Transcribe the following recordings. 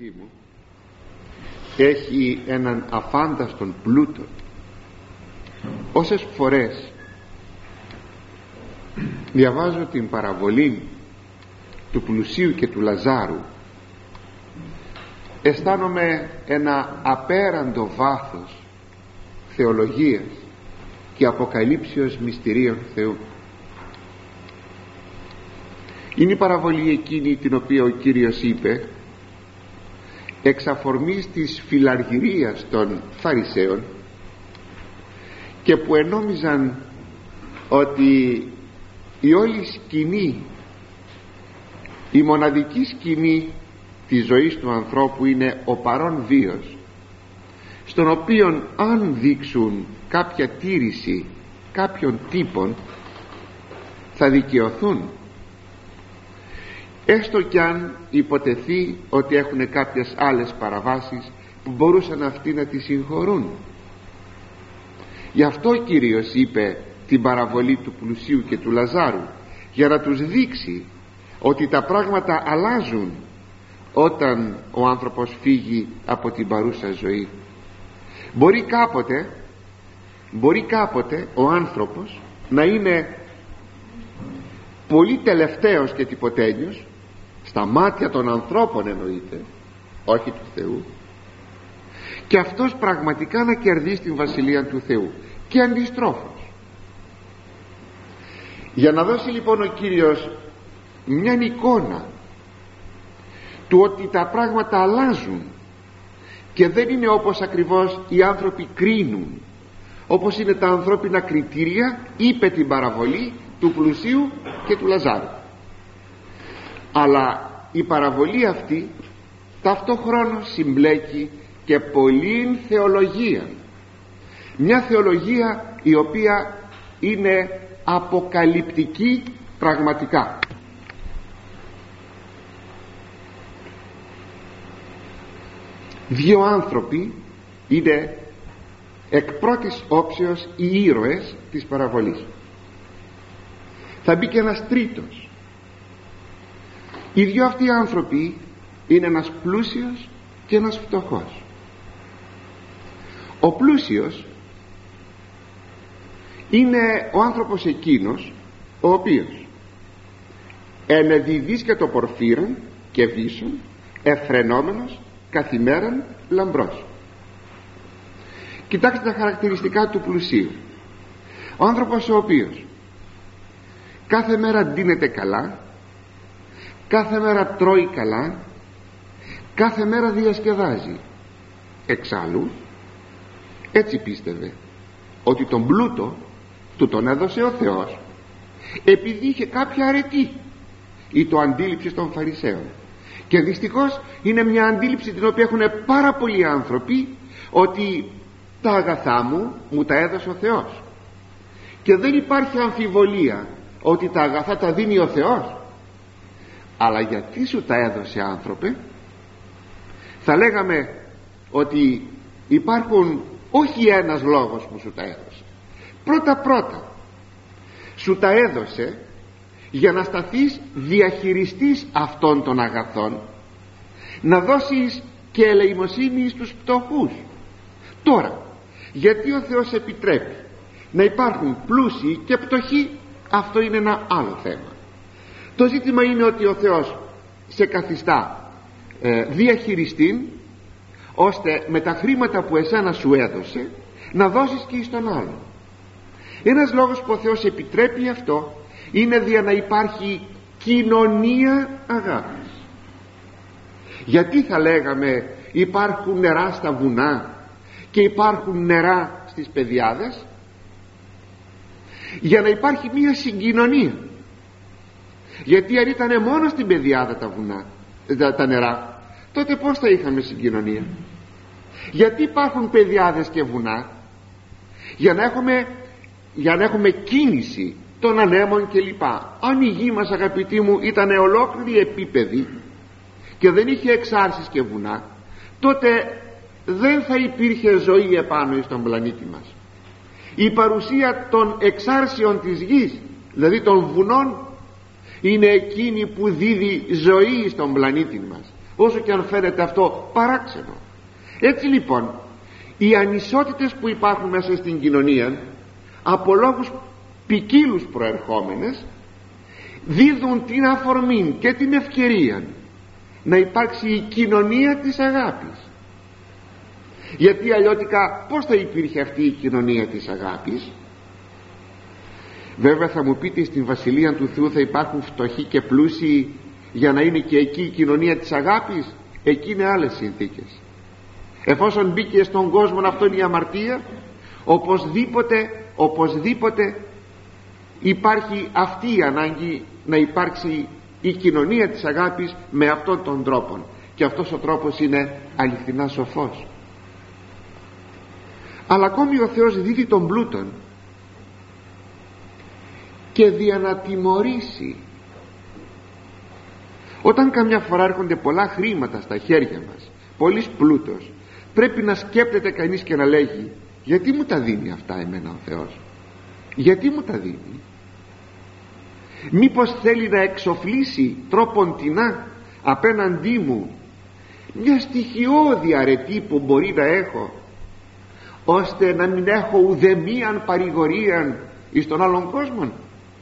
σπίτι μου έχει έναν αφάνταστον πλούτο. Όσες φορές διαβάζω την παραβολή του πλουσίου και του Λαζάρου, αισθάνομαι ένα απέραντο βάθος θεολογίας και αποκαλύψεως μυστηρίων Θεού. Είναι η παραβολή εκείνη την οποία ο Κύριος είπε εξ αφορμής της φιλαργυρίας των Φαρισαίων, και που ενόμιζαν ότι η όλη σκηνή, η μοναδική σκηνή της ζωής του ανθρώπου είναι ο παρόν βίος, στον οποίον αν δείξουν κάποια τήρηση κάποιων τύπων θα δικαιωθούν, έστω κι αν υποτεθεί ότι έχουν κάποιες άλλες παραβάσεις που μπορούσαν αυτοί να τις συγχωρούν. Γι' αυτό ο Κύριος είπε την παραβολή του πλουσίου και του Λαζάρου, για να τους δείξει ότι τα πράγματα αλλάζουν όταν ο άνθρωπος φύγει από την παρούσα ζωή. Μπορεί κάποτε ο άνθρωπος να είναι πολύ τελευταίος και τυποτένιος στα μάτια των ανθρώπων, εννοείται, όχι του Θεού, και αυτός πραγματικά να κερδίσει την Βασιλεία του Θεού, και αντιστρόφως. Για να δώσει λοιπόν ο Κύριος μια εικόνα του ότι τα πράγματα αλλάζουν και δεν είναι όπως ακριβώς οι άνθρωποι κρίνουν, όπως είναι τα ανθρώπινα κριτήρια, είπε την παραβολή του πλουσίου και του Λαζάρου. Αλλά η παραβολή αυτή ταυτόχρονα συμπλέκει και πολλή θεολογία, μια θεολογία η οποία είναι αποκαλυπτική πραγματικά. Δύο άνθρωποι είναι εκ πρώτης όψεως οι ήρωες της παραβολής. Θα μπει και ένας τρίτος. Οι δυο αυτοί άνθρωποι είναι ένας πλούσιος και ένας φτωχός. Ο πλούσιος είναι ο άνθρωπος εκείνος ο οποίος ενεδιδείς και το πορφύρον και βίσον, εφρενόμενος καθημέραν λαμπρός. Κοιτάξτε τα χαρακτηριστικά του πλουσίου. Ο άνθρωπος ο οποίος κάθε μέρα ντύνεται καλά, κάθε μέρα τρώει καλά, κάθε μέρα διασκεδάζει. Εξάλλου έτσι πίστευε ότι τον πλούτο του τον έδωσε ο Θεός επειδή είχε κάποια αρετή, ή το αντίληψη των Φαρισαίων. Και δυστυχώς είναι μια αντίληψη την οποία έχουν πάρα πολλοί άνθρωποι, ότι τα αγαθά μου τα έδωσε ο Θεός, και δεν υπάρχει αμφιβολία ότι τα αγαθά τα δίνει ο Θεός. Αλλά γιατί σου τα έδωσε, άνθρωπε? Θα λέγαμε ότι υπάρχουν όχι ένας λόγος που σου τα έδωσε. Πρώτα σου τα έδωσε για να σταθείς διαχειριστής αυτών των αγαθών, να δώσεις και ελεημοσύνη στους πτωχούς. Τώρα, γιατί ο Θεός επιτρέπει να υπάρχουν πλούσιοι και πτωχοί, αυτό είναι ένα άλλο θέμα. Το ζήτημα είναι ότι ο Θεός σε καθιστά διαχειριστή, ώστε με τα χρήματα που εσένα σου έδωσε να δώσεις και στον άλλο. Ένας λόγος που ο Θεός επιτρέπει αυτό είναι για να υπάρχει κοινωνία αγάπης. Γιατί θα λέγαμε υπάρχουν νερά στα βουνά και υπάρχουν νερά στις πεδιάδες? Για να υπάρχει μια συγκοινωνία. Γιατί αν ήταν μόνο στην πεδιάδα τα βουνά, τα νερά, τότε πώς θα είχαμε συγκοινωνία? Γιατί υπάρχουν πεδιάδες και βουνά? Για να έχουμε κίνηση των ανέμων κλπ. Αν η γη μας, αγαπητοί μου, ήταν ολόκληρη επίπεδη και δεν είχε εξάρσεις και βουνά, τότε δεν θα υπήρχε ζωή επάνω στον πλανήτη μας. Η παρουσία των εξάρσεων της γης, δηλαδή των βουνών, είναι εκείνη που δίδει ζωή στον πλανήτη μας. όσο και αν φαίνεται αυτό παράξενο. Έτσι λοιπόν οι ανισότητες που υπάρχουν μέσα στην κοινωνία, από λόγους ποικίλους προερχόμενες, δίδουν την αφορμή και την ευκαιρία να υπάρξει η κοινωνία της αγάπης. Γιατί αλλιώτικα πώς θα υπήρχε αυτή η κοινωνία της αγάπης? Βέβαια θα μου πείτε, στην Βασιλεία του Θεού θα υπάρχουν φτωχοί και πλούσιοι για να είναι και εκεί η κοινωνία της αγάπης? Εκεί είναι άλλες συνθήκες. Εφόσον μπήκε στον κόσμο αυτόν η αμαρτία, οπωσδήποτε υπάρχει αυτή η ανάγκη να υπάρξει η κοινωνία της αγάπης με αυτόν τον τρόπο, και αυτός ο τρόπος είναι αληθινά σοφός. Αλλά ακόμη ο Θεός δίδει τον πλούτον και δια να τιμωρήσει. Όταν καμιά φορά έρχονται πολλά χρήματα στα χέρια μας, πολύς πλούτος, πρέπει να σκέπτεται κανείς και να λέγει, γιατί μου τα δίνει αυτά εμένα ο Θεός? Γιατί μου τα δίνει? Μήπως θέλει να εξοφλήσει τρόποντινά απέναντί μου μια στοιχειώδη αρετή που μπορεί να έχω, ώστε να μην έχω ουδεμίαν παρηγορίαν εις τον άλλον κόσμο?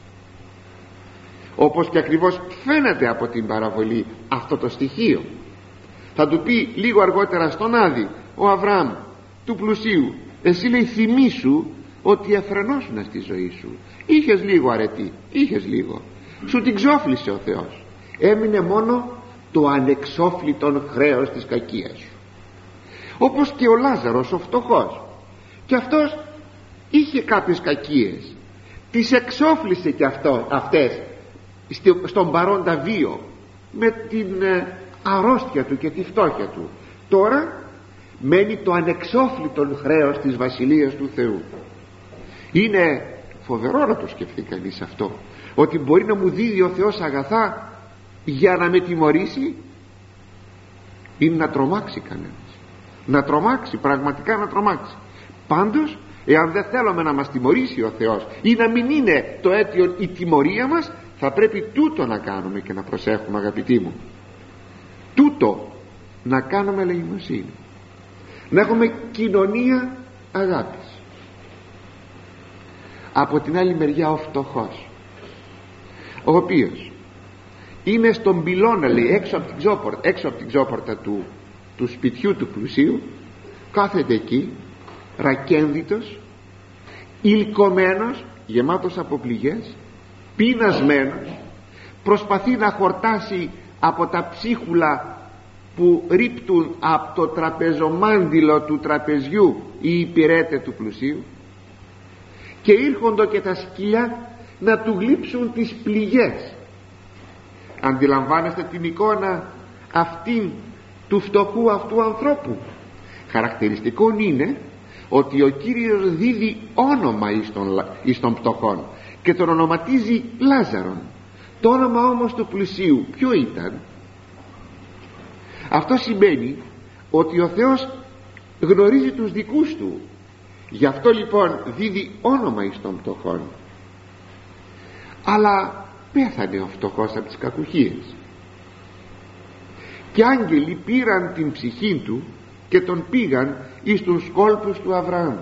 Όπως και ακριβώς φαίνεται από την παραβολή αυτό το στοιχείο. Θα του πει λίγο αργότερα στον Άδη ο Αβραάμ του πλουσίου, εσύ λέει θυμήσου ότι εφρενώσουνα στη ζωή σου, είχες λίγο αρετή, είχες λίγο, σου την ξόφλησε ο Θεός, έμεινε μόνο το ανεξόφλητον χρέος της κακίας σου. Όπως και ο Λάζαρος ο φτωχός, και αυτός είχε κάποιες κακίες, τις εξόφλησε και αυτές στον παρόντα βίο με την αρρώστια του και τη φτώχεια του. Τώρα μένει το ανεξόφλητον χρέος της Βασιλείας του Θεού. Είναι φοβερό να το σκεφτεί κανείς αυτό, ότι μπορεί να μου δίδει ο Θεός αγαθά για να με τιμωρήσει. Είναι να τρομάξει κανένας, να τρομάξει, πραγματικά να τρομάξει. Πάντως εάν δεν θέλουμε να μας τιμωρήσει ο Θεός ή να μην είναι το αίτιο η τιμωρία μας, θα πρέπει τούτο να κάνουμε και να προσέχουμε, αγαπητοί μου, τούτο να κάνουμε ελεημοσύνη, να έχουμε κοινωνία αγάπης. Από την άλλη μεριά ο φτωχός, ο οποίος είναι στον πυλώνα, λέει, έξω από την ξόπορτα του σπιτιού του πλουσίου, κάθεται εκεί ρακένδυτος, ηλκωμένος, γεμάτος από πληγές, πεινασμένος, προσπαθεί να χορτάσει από τα ψίχουλα που ρίπτουν από το τραπεζομάντιλο του τραπεζιού οι υπηρέτες του πλουσίου, και ήρχονται και τα σκυλιά να του γλύψουν τις πληγές. Αντιλαμβάνεστε την εικόνα αυτήν του φτωχού αυτού ανθρώπου? Χαρακτηριστικό είναι ότι ο Κύριος δίδει όνομα εις των πτωχών και τον ονοματίζει Λάζαρον. Το όνομα όμως του πλουσίου ποιο ήταν? Αυτό σημαίνει ότι ο Θεός γνωρίζει τους δικούς του, γι' αυτό λοιπόν δίδει όνομα εις των πτωχών. Αλλά πέθανε ο φτωχός από τις κακουχίες, και άγγελοι πήραν την ψυχή του και τον πήγαν εις τους κόλπους του Αβραάμ.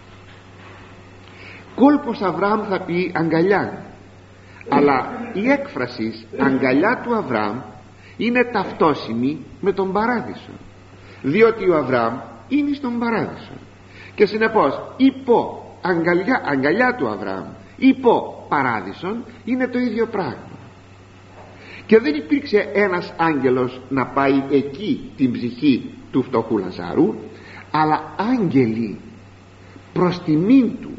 Κόλπος Αβραάμ θα πει αγκαλιά, αλλά η έκφραση αγκαλιά του Αβραάμ είναι ταυτόσιμη με τον παράδεισο, διότι ο Αβραάμ είναι στον παράδεισο, και συνεπώς υπό αγκαλιά του Αβραάμ, υπό παράδεισον, είναι το ίδιο πράγμα. Και δεν υπήρξε ένας άγγελος να πάει εκεί την ψυχή του φτωχού Λαζάρου, αλλά άγγελοι προς τιμήν του.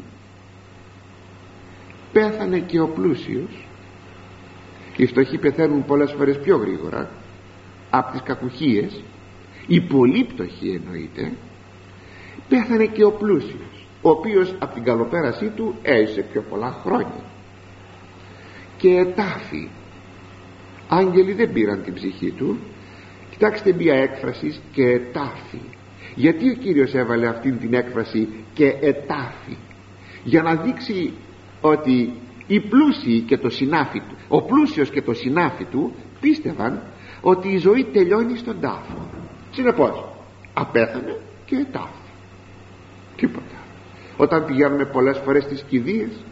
Πέθανε και ο πλούσιος. Οι φτωχοί πεθαίνουν πολλές φορές πιο γρήγορα από τις κακουχίες, οι πολύ πτωχοί εννοείται. Πέθανε και ο πλούσιος, ο οποίος από την καλοπέρασή του έζησε πιο πολλά χρόνια, και ετάφη. Άγγελοι δεν πήραν την ψυχή του. Κοιτάξτε μια έκφραση, και ετάφη. Γιατί ο Κύριος έβαλε αυτήν την έκφραση και ετάφη? Για να δείξει ότι οι πλούσιοι και το συνάφι του, ο πλούσιος και το συνάφι του, πίστευαν, ότι η ζωή τελειώνει στον τάφο. Συνεπώς απέθανε και ετάφη, τίποτα. Όταν πηγαίνουμε πολλές φορές στις κηδείες,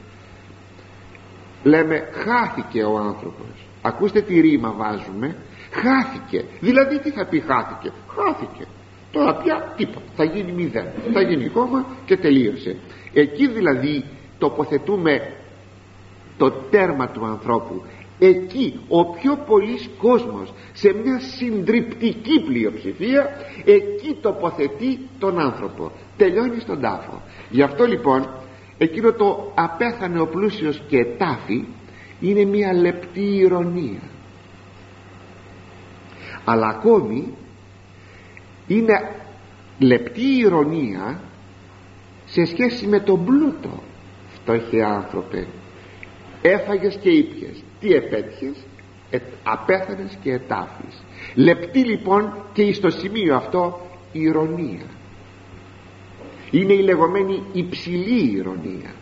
λέμε χάθηκε ο άνθρωπος. Ακούστε τι ρήμα βάζουμε, χάθηκε. Δηλαδή τι θα πει χάθηκε? Χάθηκε. Τώρα πια τίποτα, θα γίνει μηδέν, θα γίνει κόμμα και τελείωσε. Εκεί δηλαδή τοποθετούμε το τέρμα του ανθρώπου. Εκεί ο πιο πολύς κόσμος, σε μια συντριπτική πλειοψηφία, εκεί τοποθετεί τον άνθρωπο, τελειώνει στον τάφο. Γι' αυτό λοιπόν εκείνο το απέθανε ο πλούσιος και τάφη είναι μια λεπτή ηρωνία, αλλά ακόμη είναι λεπτή ηρωνία σε σχέση με τον πλούτο. Φτωχέ άνθρωπε, έφαγες και ήπιες, τι επέτυχες? Απέθανες και ετάφης. Λεπτή λοιπόν και εις το σημείο αυτό ηρωνία. Είναι η λεγόμενη υψηλή ηρωνία.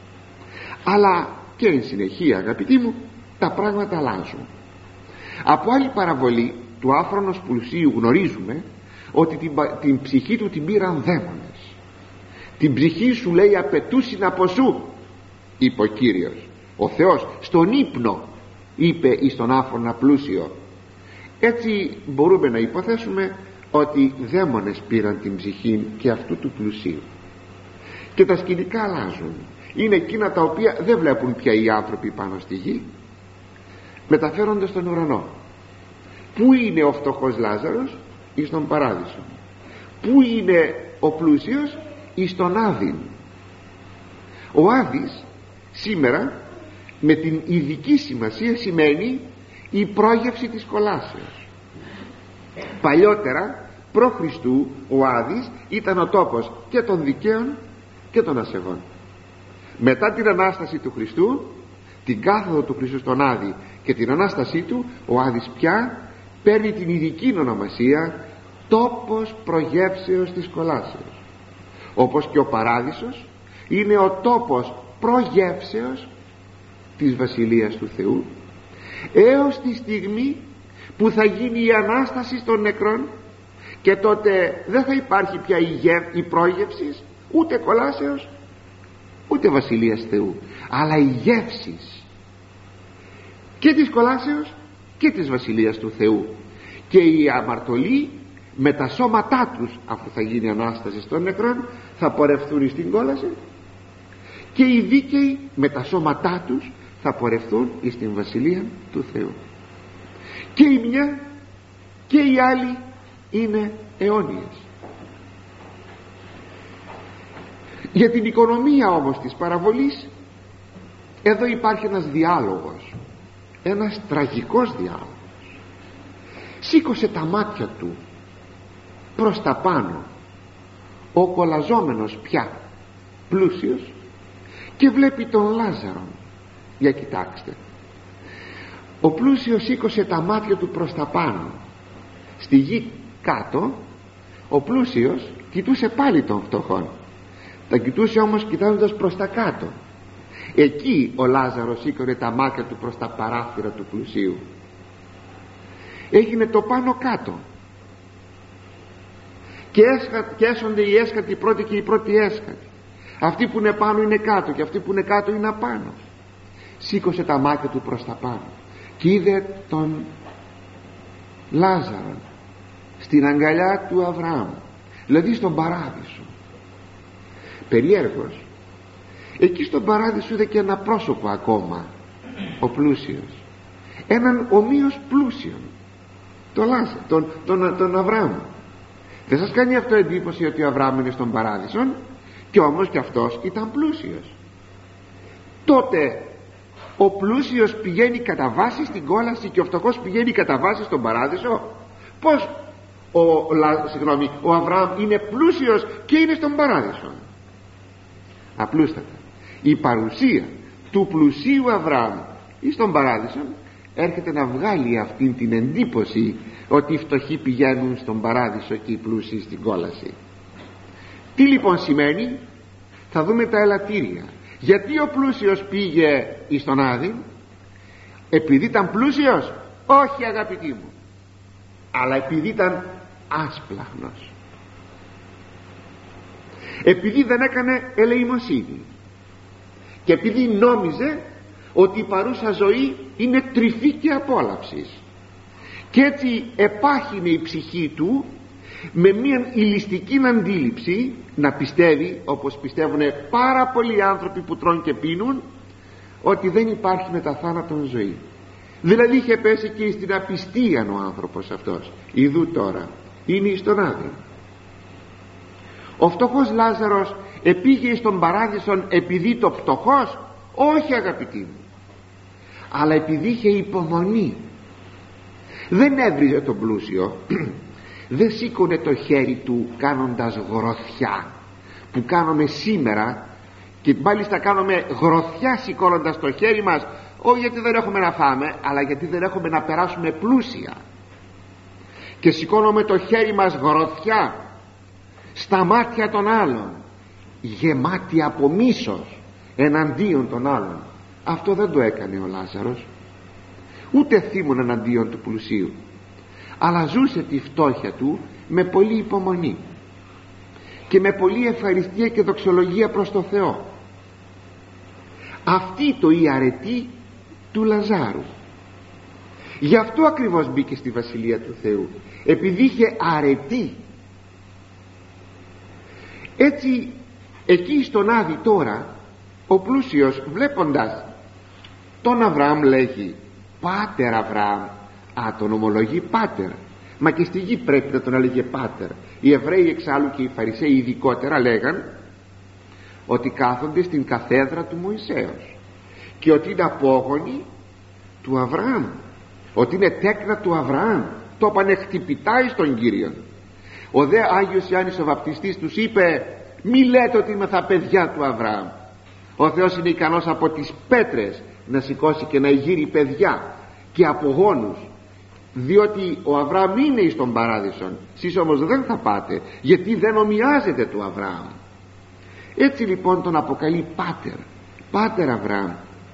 Αλλά και εν συνεχεία, αγαπητοί μου, τα πράγματα αλλάζουν. Από άλλη παραβολή του άφρονος πλουσίου γνωρίζουμε ότι την ψυχή του την πήραν δαίμονες. Την ψυχή σου, λέει, απαιτούσιν από σου, είπε ο Κύριος. Ο Θεός στον ύπνο είπε εις τον άφρονα πλούσιο. Έτσι μπορούμε να υποθέσουμε ότι δαίμονες πήραν την ψυχή και αυτού του πλουσίου. Και τα σκηνικά αλλάζουν. Είναι εκείνα τα οποία δεν βλέπουν πια οι άνθρωποι πάνω στη γη, μεταφέρονται στον ουρανό. Πού είναι ο φτωχός Λάζαρος? Εις τον παράδεισο. Πού είναι ο πλούσιος? Εις τον Άδην. Ο Άδης σήμερα με την ειδική σημασία σημαίνει η πρόγευση της κολάσεως. Παλιότερα προ Χριστού ο Άδης ήταν ο τόπος και των δικαίων και των ασεβών. Μετά την Ανάσταση του Χριστού, την κάθοδο του Χριστού στον Άδη και την Ανάστασή του, ο Άδης πια παίρνει την ειδική ονομασία τόπος προγεύσεως της κολάσεως, όπως και ο Παράδεισος είναι ο τόπος προγεύσεως της Βασιλείας του Θεού, έως τη στιγμή που θα γίνει η Ανάσταση των νεκρών, και τότε δεν θα υπάρχει πια η πρόγευση ούτε κολάσεως ούτε Βασιλείας Θεού, αλλά η γεύσης και της κολάσεως και της Βασιλείας του Θεού. Και οι αμαρτωλοί με τα σώματά τους, αφού θα γίνει Ανάσταση των νεκρών, θα πορευθούν στην κόλαση, και οι δίκαιοι με τα σώματά τους θα πορευθούν στην Βασιλεία του Θεού. Και η μια και η άλλη είναι αιώνιες. Για την οικονομία όμως της παραβολής, εδώ υπάρχει ένας διάλογος, ένας τραγικός διάλογος. Σήκωσε τα μάτια του προς τα πάνω ο κολαζόμενος πια πλούσιος και βλέπει τον Λάζαρο. Για κοιτάξτε, ο πλούσιος σήκωσε τα μάτια του προς τα πάνω. Στη γη κάτω ο πλούσιος κοιτούσε πάλι τον φτωχόν, τα κοιτούσε όμως κοιτάζοντας προς τα κάτω. Εκεί ο Λάζαρος σήκωνε τα μάτια του προς τα παράθυρα του πλουσίου. Έγινε το πάνω κάτω, και έσονται οι έσκατοι πρώτοι και οι πρώτοι έσκατοι. Αυτοί που είναι πάνω είναι κάτω και αυτοί που είναι κάτω είναι απάνω. Σήκωσε τα μάτια του προς τα πάνω και είδε τον Λάζαρο στην αγκαλιά του Αβραάμ, δηλαδή στον παράδεισο. Περιέργως, εκεί στον παράδεισο είδε και ένα πρόσωπο ακόμα, ο πλούσιος, έναν ομοίως πλούσιον, τον Λάζαρο, τον Αβραάμ. Δεν σας κάνει αυτό εντύπωση ότι ο Αβραάμ είναι στον παράδεισο? Και όμως και αυτός ήταν πλούσιος. Τότε ο πλούσιος πηγαίνει κατά βάση στην κόλαση και ο φτωχός πηγαίνει κατά βάση στον παράδεισο? Πως ο Αβραάμ είναι πλούσιος και είναι στον παράδεισο? Απλούστατα, η παρουσία του πλουσίου Αβραάμ ή στον παράδεισο έρχεται να βγάλει αυτήν την εντύπωση ότι οι φτωχοί πηγαίνουν στον παράδεισο και οι πλούσιοι στην κόλαση. Τι λοιπόν σημαίνει? Θα δούμε τα ελαττήρια. Γιατί ο πλούσιος πήγε εις τον Άδη? Επειδή ήταν πλούσιος? Όχι, αγαπητοί μου. αλλά επειδή ήταν άσπλαχνος, επειδή δεν έκανε ελεημοσύνη και επειδή νόμιζε ότι η παρούσα ζωή είναι τρυφή και απόλαυση, και έτσι επάχυνε η ψυχή του με μια ηλιστική αντίληψη να πιστεύει, όπως πιστεύουν πάρα πολλοί άνθρωποι που τρώνε και πίνουν, ότι δεν υπάρχει μετά θάνατον ζωή. Δηλαδή είχε πέσει και στην απιστία ο άνθρωπος αυτός. Ιδού τώρα είναι στον Άδη. Ο φτωχός Λάζαρος επήγε στον παράδεισον επειδή το φτωχός? Όχι, αγαπητοί μου, αλλά επειδή είχε υπομονή. Δεν έβριζε τον πλούσιο, δεν σήκωνε το χέρι του κάνοντας γροθιά που κάνουμε σήμερα, και μάλιστα κάνουμε γροθιά σηκώνοντας το χέρι μας, όχι γιατί δεν έχουμε να φάμε, αλλά γιατί δεν έχουμε να περάσουμε πλούσια, και σηκώνουμε το χέρι μας γροθιά στα μάτια των άλλων, γεμάτη από μίσος εναντίον των άλλων. Αυτό δεν το έκανε ο Λάζαρος, ούτε θύμων εναντίον του πλουσίου, αλλά ζούσε τη φτώχεια του με πολλή υπομονή και με πολλή ευχαριστία και δοξολογία προς το Θεό. Αυτή το η αρετή του Λαζάρου. Γι' αυτό ακριβώς μπήκε στη Βασιλεία του Θεού, επειδή είχε αρετή. Έτσι εκεί στον Άδη τώρα ο πλούσιος, βλέποντας τον Αβραάμ, λέγει Πάτερ Αβραάμ. Τον ομολογεί πάτερ, μα και στη γη πρέπει να τον έλεγε πάτερ. Οι Εβραίοι εξάλλου και οι Φαρισαίοι ειδικότερα λέγαν ότι κάθονται στην καθέδρα του Μωυσέως και ότι είναι απόγονοι του Αβραάμ, ότι είναι τέκνα του Αβραάμ. Το είπανε χτυπητά εις τον Κύριον. Ο δε Άγιος Ιωάννης ο Βαπτιστής τους είπε μη λέτε ότι είμαι τα παιδιά του Αβραάμ. Ο Θεός είναι ικανός από τις πέτρες να σηκώσει και να γύρει παιδιά και απογόνους, διότι ο Αβραάμ είναι εις τον παράδεισον, σεις όμως δεν θα πάτε, γιατί δεν ομοιάζεται του Αβραάμ. Έτσι λοιπόν τον αποκαλεί πάτερ. Πάτερ Αβραάμ,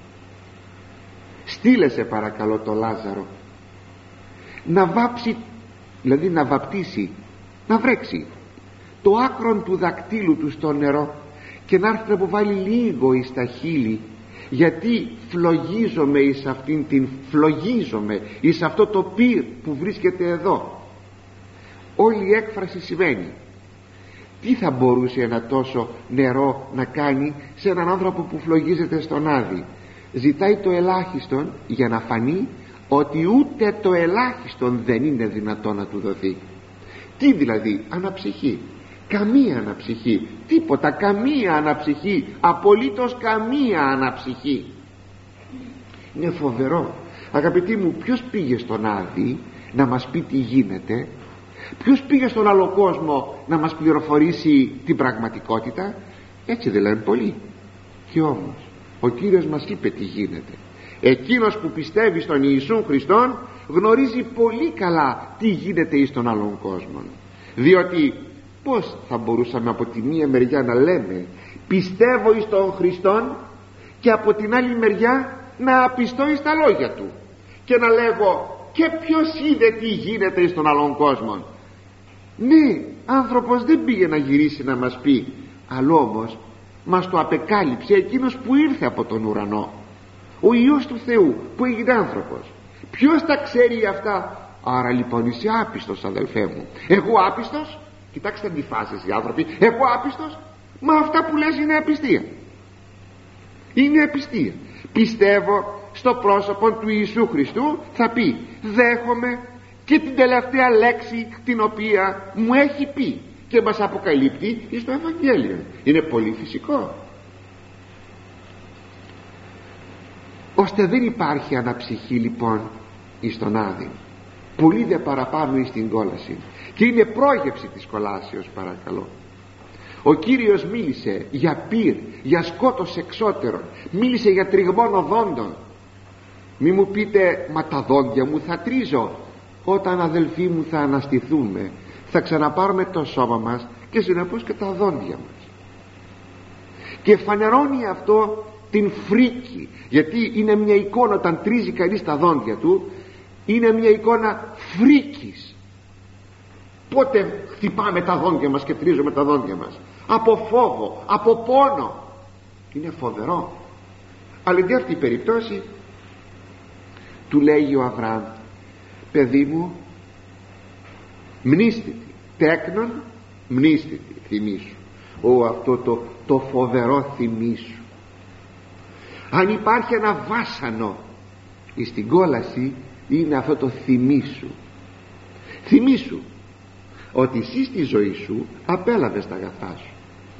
στείλε σε παρακαλώ το Λάζαρο να βάψει, δηλαδή να βαπτίσει, να βρέξει το άκρον του δακτύλου του στο νερό και να έρθει να αποβάλει λίγο εις τα χείλη, γιατί φλογίζομαι εις αυτήν την, φλογίζομαι εις αυτό το πυρ που βρίσκεται εδώ. Όλη η έκφραση σημαίνει τι θα μπορούσε ένα τόσο νερό να κάνει σε έναν άνθρωπο που φλογίζεται στον Άδη. Ζητάει το ελάχιστον για να φανεί ότι ούτε το ελάχιστον δεν είναι δυνατό να του δοθεί. Τι δηλαδή? Αναψυχή. Καμία αναψυχή, τίποτα, καμία αναψυχή, απολύτως καμία αναψυχή. Είναι φοβερό, αγαπητοί μου. Ποιος πήγε στον Άδη να μας πει τι γίνεται? Ποιος πήγε στον άλλο κόσμο να μας πληροφορήσει την πραγματικότητα? Έτσι δεν λένε πολλοί. Και όμως ο Κύριος μας είπε τι γίνεται. Εκείνος που πιστεύει στον Ιησούν Χριστόν γνωρίζει πολύ καλά τι γίνεται εις τον άλλον κόσμο. Διότι πως θα μπορούσαμε από τη μία μεριά να λέμε πιστεύω εις τον Χριστόν και από την άλλη μεριά να απιστώ εις τα λόγια του και να λέγω και ποιος είδε τι γίνεται εις τον άλλον κόσμο? Ναι, άνθρωπος δεν πήγε να γυρίσει να μας πει, αλλά όμως μας το απεκάλυψε εκείνος που ήρθε από τον ουρανό, ο Υιός του Θεού που έγινε άνθρωπος. Ποιος τα ξέρει αυτά? Άρα λοιπόν είσαι άπιστος, αδελφέ μου. Εγώ άπιστος? Κοιτάξτε αντιφάσεις οι άνθρωποι. Εγώ άπιστος? Μα αυτά που λες είναι απιστία. Είναι απιστία. Πιστεύω στο πρόσωπο του Ιησού Χριστού, θα πει δέχομαι και την τελευταία λέξη την οποία μου έχει πει και μας αποκαλύπτει στο Ευαγγέλιο. Είναι πολύ φυσικό. Ώστε δεν υπάρχει αναψυχή λοιπόν εις τον Άδη. Πολύ δε παραπάνω εις την κόλαση. Και είναι πρόγευση της κολάσεως, παρακαλώ. Ο Κύριος μίλησε για πυρ, για σκότος εξώτερων, μίλησε για τριγμόν οδόντων. Μη μου πείτε μα τα δόντια μου θα τρίζω. Όταν αδελφοί μου θα αναστηθούμε, θα ξαναπάρουμε το σώμα μας και συνεπώς και τα δόντια μας. Και φανερώνει αυτό την φρίκη, γιατί είναι μια εικόνα, όταν τρίζει κανείς τα δόντια του, είναι μια εικόνα φρίκης, Πότε χτυπάμε τα δόντια μας και τρίζουμε τα δόντια μας? Από φόβο, από πόνο. Είναι φοβερό. Αλλά εν αυτή η περίπτωση του λέει ο Αβραάμ, παιδί μου, μνήστητη, τέκνον μνήστητη, θυμήσου. Αυτό το φοβερό θυμήσου. Αν υπάρχει ένα βάσανο στην κόλαση, είναι αυτό το θυμήσου. Θυμήσου ότι εσύ στη ζωή σου απέλαβες τα αγαθά σου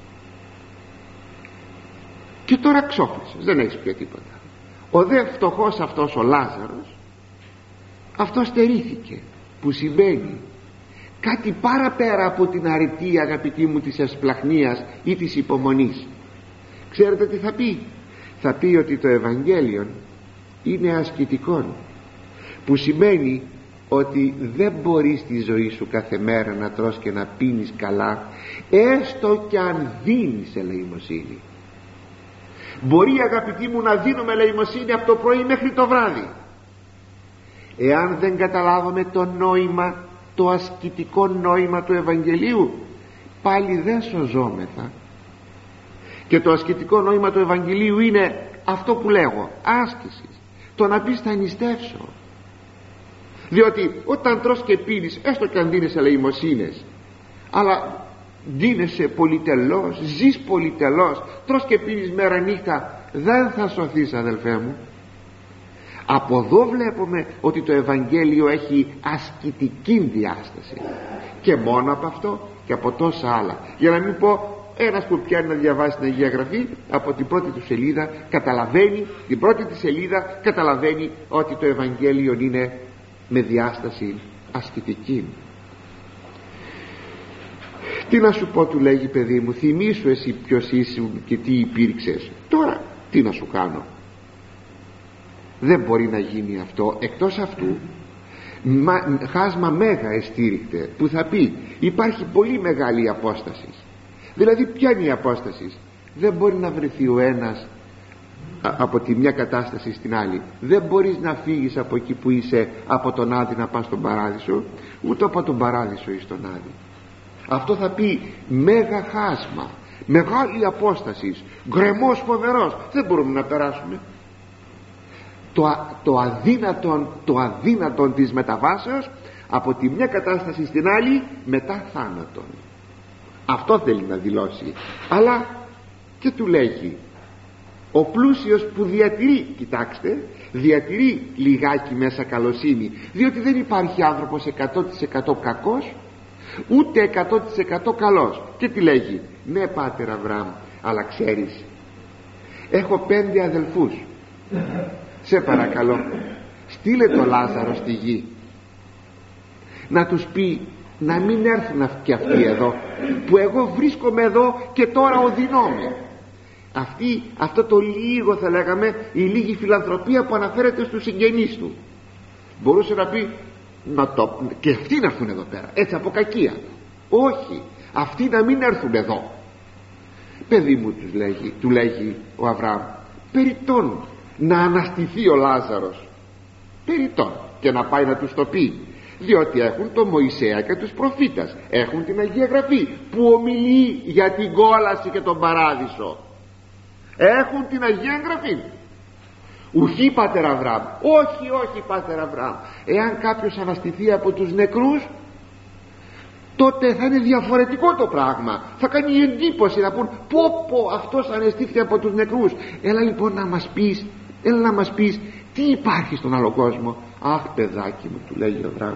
και τώρα ξόφλησες, δεν έχεις πια τίποτα. Ο δε φτωχός αυτός ο Λάζαρος, αυτό στερήθηκε, που σημαίνει κάτι παραπέρα από την αρετή, αγαπητοί μου, της εσπλαχνίας ή της υπομονής. Ξέρετε τι θα πει? Θα πει ότι το Ευαγγέλιο είναι ασκητικό, που σημαίνει ότι δεν μπορείς στη ζωή σου κάθε μέρα να τρως και να πίνεις καλά, έστω κι αν δίνεις ελεημοσύνη. Μπορεί, αγαπητοί μου, να δίνουμε ελεημοσύνη από το πρωί μέχρι το βράδυ. Εάν δεν καταλάβουμε το νόημα, το ασκητικό νόημα του Ευαγγελίου, πάλι δεν σωζόμεθα. Και το ασκητικό νόημα του Ευαγγελίου είναι αυτό που λέγω, άσκηση, το να πεις θα νηστεύσω. Διότι όταν τρως και πίνεις, έστω και αν δίνεις ελεημοσύνες, αλλά δίνεσαι πολυτελώς, ζεις πολυτελώς, τρως και πίνεις μέρα νύχτα, δεν θα σωθείς, αδελφέ μου. Από εδώ βλέπουμε ότι το Ευαγγέλιο έχει ασκητική διάσταση, και μόνο από αυτό και από τόσα άλλα. Για να μην πω, ένας που πιάνει να διαβάσει την Αγία Γραφή, από την πρώτη του σελίδα καταλαβαίνει, την πρώτη της σελίδα καταλαβαίνει ότι το Ευαγγέλιο είναι με διάσταση ασκητική. Τι να σου πω, του λέγει, παιδί μου, θυμήσου εσύ ποιος είσαι και τι υπήρξες. Τώρα τι να σου κάνω? Δεν μπορεί να γίνει αυτό. Εκτός αυτού, χάσμα μέγα εστήριχτε, που θα πει υπάρχει πολύ μεγάλη απόσταση. Δηλαδή ποια είναι η απόσταση? Δεν μπορεί να βρεθεί ο ένας από τη μια κατάσταση στην άλλη. Δεν μπορείς να φύγεις από εκεί που είσαι, από τον Άδη να πας στον Παράδεισο, ούτε από τον Παράδεισο εις τον Άδη. Αυτό θα πει μέγα χάσμα, μεγάλη απόσταση, γκρεμός φοβερός. Δεν μπορούμε να περάσουμε. Το αδύνατον της μεταβάσεως από τη μια κατάσταση στην άλλη μετά θάνατον. Αυτό θέλει να δηλώσει. Αλλά και του λέγει, ο πλούσιος που διατηρεί, κοιτάξτε, διατηρεί λιγάκι μέσα καλοσύνη, διότι δεν υπάρχει άνθρωπος 100% κακός, ούτε 100% καλός. Και τι λέγει? Ναι, πάτερ Αβραάμ, αλλά ξέρεις, έχω 5 αδελφούς, σε παρακαλώ στείλε το Λάζαρο στη γη, να τους πει να μην έρθουν και αυτοί εδώ, που εγώ βρίσκομαι εδώ και τώρα οδυνόμαι. Αυτό το λίγο, θα λέγαμε, η λίγη φιλανθρωπία που αναφέρεται στους συγγενείς του, μπορούσε να πει και αυτοί να έρθουν εδώ πέρα, έτσι από κακία. Όχι, αυτοί να μην έρθουν εδώ. Παιδί μου, του λέγει ο Αβραάμ, περιττόν να αναστηθεί ο Λάζαρος, περιττόν, και να πάει να τους το πει, διότι έχουν τον Μωυσέα και τους προφήτας, έχουν την Αγία Γραφή που ομιλεί για την κόλαση και τον Παράδεισο, έχουν την Αγία Γραφή. Ουχή, πάτερ Αβραάμ, όχι πάτερ Αβραάμ, εάν κάποιος αναστηθεί από τους νεκρούς, τότε θα είναι διαφορετικό το πράγμα, θα κάνει εντύπωση, να πούν πω αυτός αναστήθηκε από τους νεκρούς. Έλα λοιπόν να μας πεις τι υπάρχει στον άλλο κόσμο. Αχ, παιδάκι μου, του λέει ο Αβραάμ,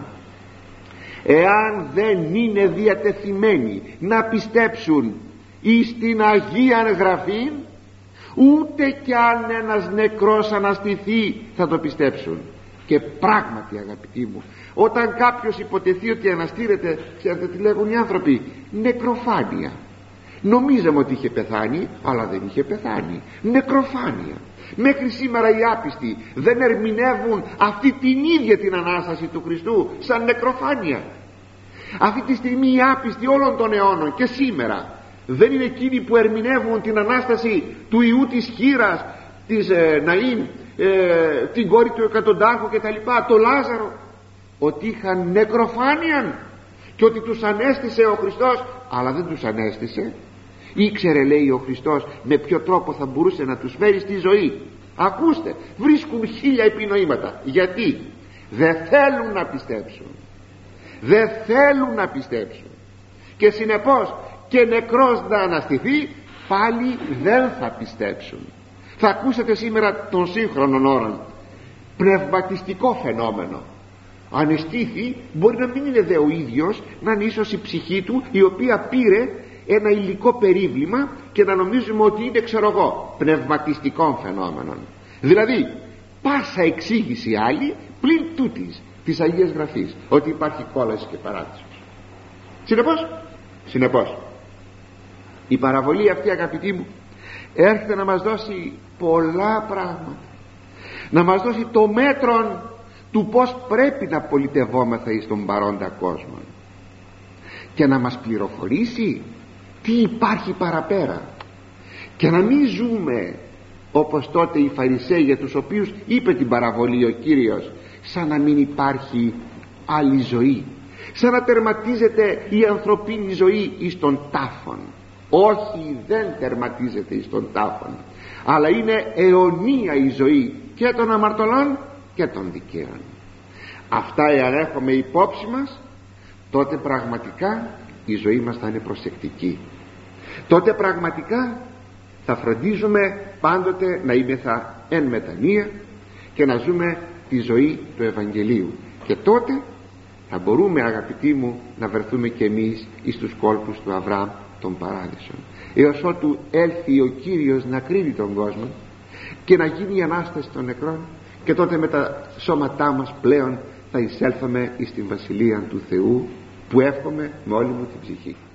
εάν δεν είναι διατεθειμένοι να πιστέψουν εις την Αγία Γραφή, ούτε κι αν ένας νεκρός αναστηθεί θα το πιστέψουν. Και πράγματι, αγαπητοί μου, όταν κάποιος υποτεθεί ότι αναστήρεται, ξέρετε τι λέγουν οι άνθρωποι? Νεκροφάνεια. Νομίζαμε ότι είχε πεθάνει, αλλά δεν είχε πεθάνει. Νεκροφάνεια. Μέχρι σήμερα οι άπιστοι δεν ερμηνεύουν αυτή την ίδια την Ανάσταση του Χριστού σαν νεκροφάνεια. Αυτή τη στιγμή οι άπιστοι όλων των αιώνων και σήμερα δεν είναι εκείνοι που ερμηνεύουν την Ανάσταση του Ιού της Χήρας, της Ναΐν, την κόρη του εκατοντάρχου και τα λοιπά, το Λάζαρο, ότι είχαν νεκροφάνεια και ότι τους ανέστησε ο Χριστός, αλλά δεν τους ανέστησε. Ήξερε, λέει, ο Χριστός με ποιο τρόπο θα μπορούσε να τους φέρει στη ζωή. Ακούστε, βρίσκουν 1000 επινοήματα. Γιατί? Δεν θέλουν να πιστέψουν. Δεν θέλουν να πιστέψουν. Και συνεπώς και νεκρός να αναστηθεί, πάλι δεν θα πιστέψουν. Θα ακούσετε σήμερα των σύγχρονων όρων πνευματιστικό φαινόμενο. Ανεστήθη, μπορεί να μην είναι δε ο ίδιος, να είναι ίσως η ψυχή του, η οποία πήρε ένα υλικό περίβλημα και να νομίζουμε ότι είναι, ξέρω εγώ, πνευματιστικό φαινόμενο. Δηλαδή πάσα εξήγηση άλλη πλην τούτης της Αγίας Γραφής, ότι υπάρχει κόλαση και παράδεισος. Συνεπώς η παραβολή αυτή, αγαπητοί μου, έρχεται να μας δώσει πολλά πράγματα, να μας δώσει το μέτρο του πως πρέπει να πολιτευόμεθα εις τον παρόντα κόσμο και να μας πληροφορήσει τι υπάρχει παραπέρα, και να μην ζούμε όπως τότε οι Φαρισαίοι, για τους οποίους είπε την παραβολή ο Κύριος, σαν να μην υπάρχει άλλη ζωή, σαν να τερματίζεται η ανθρωπίνη ζωή εις τον τάφον. Όχι, δεν τερματίζεται εις τον τάφον, αλλά είναι αιωνία η ζωή και των αμαρτωλών και των δικαίων. Αυτά εάν έχουμε υπόψη μας, τότε πραγματικά η ζωή μας θα είναι προσεκτική. Τότε πραγματικά θα φροντίζουμε πάντοτε να είμεθα εν μετανία και να ζούμε τη ζωή του Ευαγγελίου, και τότε θα μπορούμε, αγαπητοί μου, να βρεθούμε και εμείς εις τους κόλπους του Αβραάμ των παράδεισων, έως ότου έλθει ο Κύριος να κρίνει τον κόσμο και να γίνει η Ανάσταση των νεκρών, και τότε με τα σώματά μας πλέον θα εισέλθουμε εις την Βασιλεία του Θεού, που εύχομαι με όλη μου την ψυχή.